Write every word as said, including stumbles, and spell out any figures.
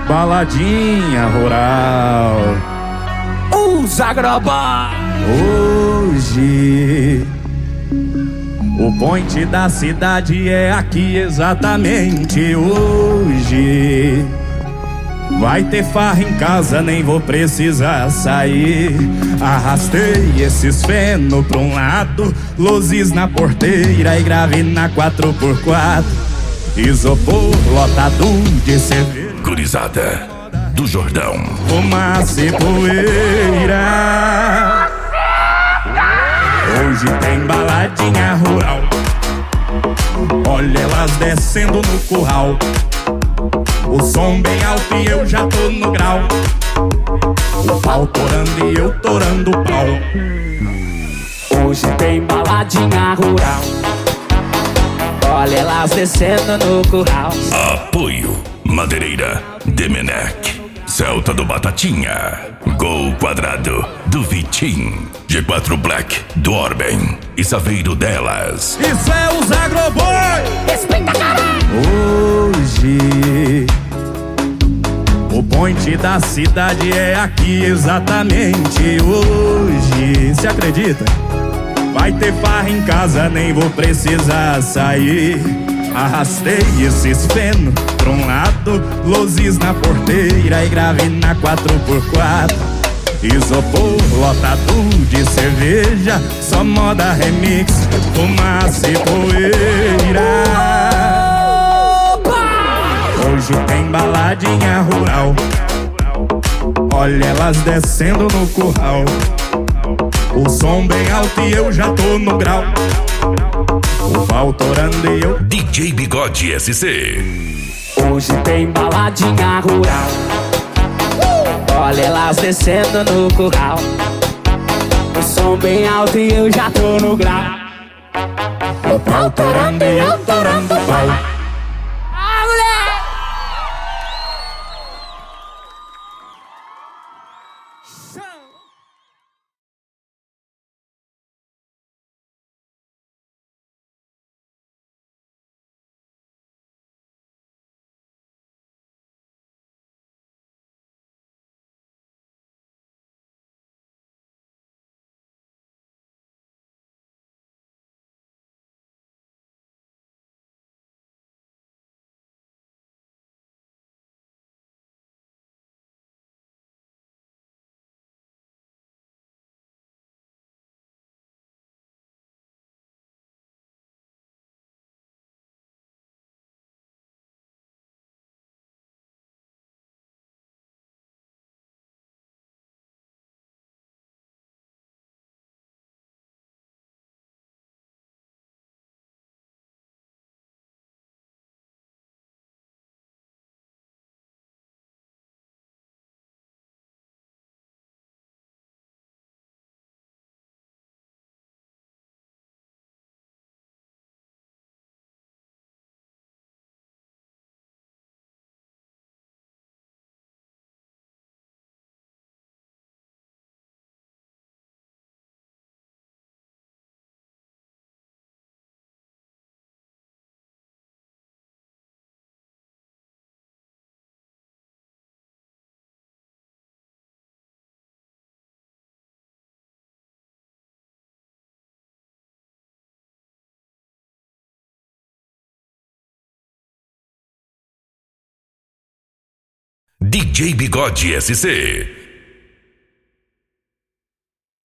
baladinha rural. Os Agroboy. Hoje o point da cidade é aqui exatamente hoje. Vai ter farra em casa, nem vou precisar sair. Arrastei esses feno pra um lado, luzes na porteira e grave na quatro por quatro. Isopor lotado de cerveja, gurizada do Jordão, fumaça e poeira. Hoje tem baladinha rural, olha elas descendo no curral. O som bem alto e eu já tô no grau. O pau torando e eu torando o pau. Hoje tem baladinha rural, olha elas descendo no curral. Apoio Madeireira, Demenec, Celta do Batatinha, Gol Quadrado do Vitim, G quatro Black do Orben e Saveiro delas. Isso é os Agroboy. Respeita, caralho. Hoje o point da cidade é aqui exatamente hoje. Se acredita? Vai ter farra em casa, nem vou precisar sair. Arrastei esses feno pra um lado, luzes na porteira e grave na quatro por quatro. Isopor lotado de cerveja, só moda remix, fumaça e poeira. Hoje tem baladinha rural, olha elas descendo no curral. O som bem alto e eu já tô no grau. O pau torando e eu D J Bigode S C. Hoje tem baladinha rural, olha elas descendo no curral. O som bem alto e eu já tô no grau. o pau torando e eu torando o pau. D J Bigode S C.